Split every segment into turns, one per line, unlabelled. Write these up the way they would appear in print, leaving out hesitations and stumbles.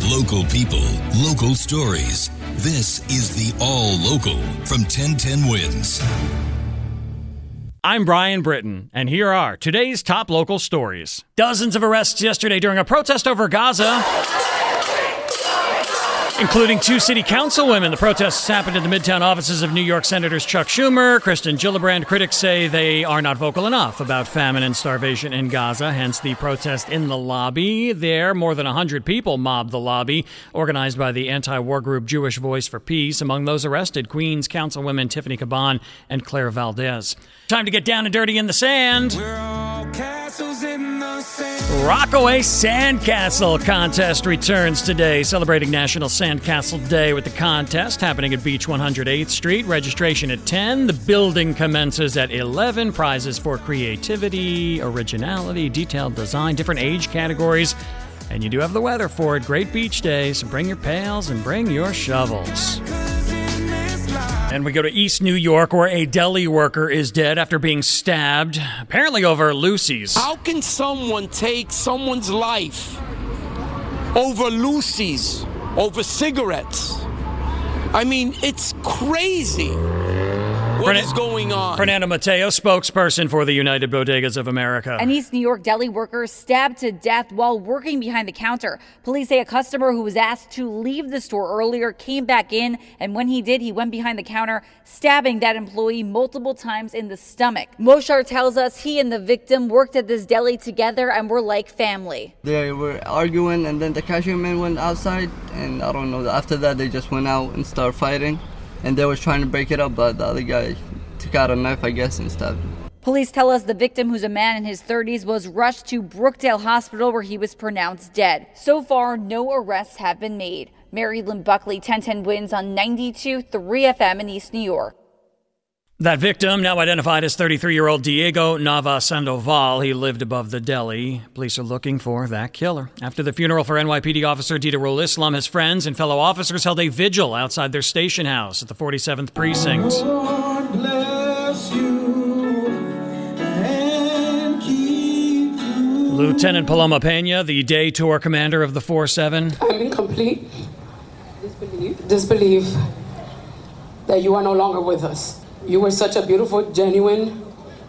Local people, local stories. This is the All Local from 1010 Wins.
I'm Brian Britton, and here are today's top local stories. Dozens of arrests yesterday during a protest over Gaza, including 2 city councilwomen. The protests happened at the Midtown offices of New York Senators Chuck Schumer, Kristen Gillibrand. Critics say they are not vocal enough about famine and starvation in Gaza, hence the protest in the lobby. There, more than 100 people mobbed the lobby, organized by the anti-war group Jewish Voice for Peace. Among those arrested, Queens councilwomen Tiffany Caban and Claire Valdez. Time to get down and dirty in the sand.
We're all castles in the sand.
Rockaway Sandcastle contest returns today, celebrating National Sandcastle Day with the contest happening at Beach 108th Street. Registration at 10. The building commences at 11. Prizes for creativity, originality, detailed design, different age categories. And you do have the weather for it. Great beach day, so bring your pails and bring your shovels. And we go to East New York, where a deli worker is dead after being stabbed, apparently over Lucy's.
How can someone take someone's life over Lucy's, over cigarettes? I mean, it's crazy. What is going on?
Fernando Mateo, spokesperson for the United Bodegas of America.
An East New York deli worker stabbed to death while working behind the counter. Police say a customer who was asked to leave the store earlier came back in, and when he did, he went behind the counter, stabbing that employee multiple times in the stomach. Moshar tells us he and the victim worked at this deli together and were like family.
They were arguing, and then the cashier man went outside, and I don't know, after that they just went out and started fighting. And they were trying to break it up, but the other guy took out a knife, I guess, and stabbed him.
Police tell us the victim, who's a man in his 30s, was rushed to Brookdale Hospital where he was pronounced dead. So far, no arrests have been made. Mary Lynn Buckley, 1010 Wins on 92.3 FM in East New York.
That victim, now identified as 33-year-old Diego Nava Sandoval, he lived above the deli. Police are looking for that killer. After the funeral for NYPD officer Didarul Islam, his friends and fellow officers held a vigil outside their station house at the 47th Precinct.
Lord bless you and keep you.
Lieutenant Paloma Pena, the day tour commander of the 4-7.
I'm in complete disbelief that you are no longer with us. You were such a beautiful, genuine,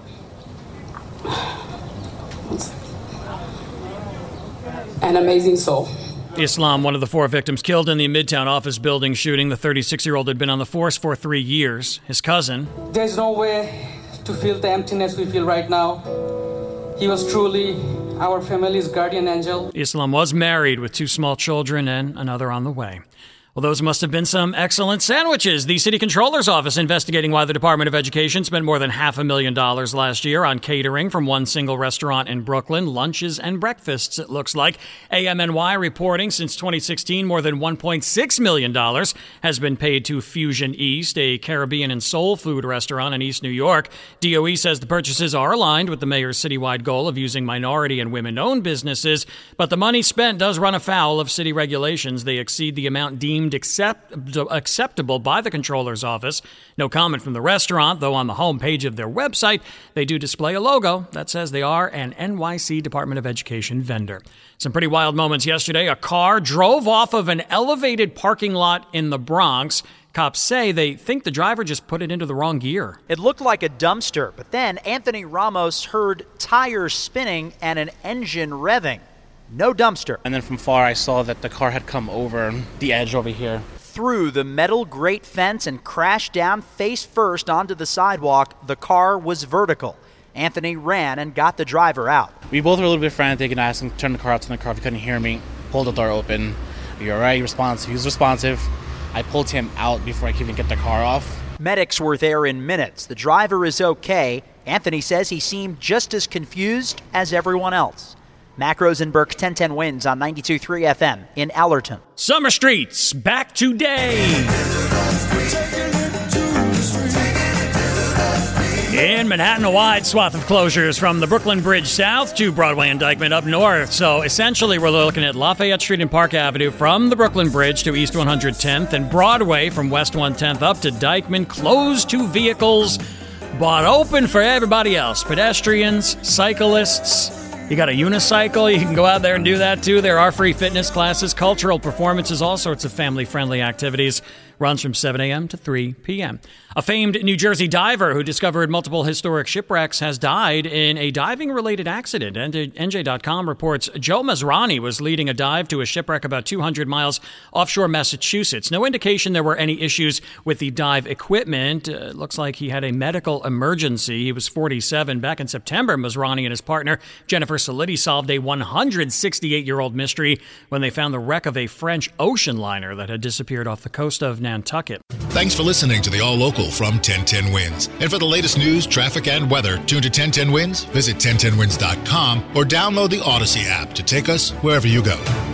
and amazing soul.
Islam, one of the 4 victims killed in the Midtown office building shooting. The 36-year-old had been on the force for 3 years. His cousin.
There's no way to feel the emptiness we feel right now. He was truly our family's guardian angel.
Islam was married with 2 small children and another on the way. Well, those must have been some excellent sandwiches. The city controller's office investigating why the Department of Education spent more than $500,000 last year on catering from one single restaurant in Brooklyn, lunches and breakfasts, it looks like. AMNY reporting since 2016, more than $1.6 million has been paid to Fusion East, a Caribbean and soul food restaurant in East New York. DOE says the purchases are aligned with the mayor's citywide goal of using minority and women-owned businesses, but the money spent does run afoul of city regulations. They exceed the amount deemed acceptable by the controller's office. No comment from the restaurant, though on the homepage of their website, they do display a logo that says they are an NYC Department of Education vendor. Some pretty wild moments yesterday. A car drove off of an elevated parking lot in the Bronx. Cops say they think the driver just put it into the wrong gear.
It looked like a dumpster, but then Anthony Ramos heard tires spinning and an engine revving. No dumpster.
And then from far I saw that the car had come over the edge over here.
Through the metal grate fence and crashed down face first onto the sidewalk. The car was vertical. Anthony ran and got the driver out.
We both were a little bit frantic and I asked him to turn the car out to the car if he couldn't hear me. Pulled the door open. You're all right, he was responsive. I pulled him out before I could even get the car off.
Medics were there in minutes. The driver is okay. Anthony says he seemed just as confused as everyone else. Mac Rosenberg, 1010 Wins on 92.3 FM in Allerton.
Summer Streets, back today. In Manhattan, a wide swath of closures from the Brooklyn Bridge south to Broadway and Dyckman up north. So essentially, we're looking at Lafayette Street and Park Avenue from the Brooklyn Bridge to East 110th and Broadway from West 110th up to Dyckman, closed to vehicles, but open for everybody else. Pedestrians, cyclists, You got a unicycle, you can go out there and do that too. There are free fitness classes, cultural performances, all sorts of family-friendly activities. Runs from 7 a.m. to 3 p.m. A famed New Jersey diver who discovered multiple historic shipwrecks has died in a diving-related accident. NJ.com reports Joe Masrani was leading a dive to a shipwreck about 200 miles offshore Massachusetts. No indication there were any issues with the dive equipment. Looks like he had a medical emergency. He was 47. Back in September, Masrani and his partner, Jennifer Solitti, solved a 168-year-old mystery when they found the wreck of a French ocean liner that had disappeared off the coast of Nantucket.
Thanks for listening to the All Local from 1010 Winds. And for the latest news, traffic, and weather, tune to 1010 Winds, visit 1010winds.com, or download the Odyssey app to take us wherever you go.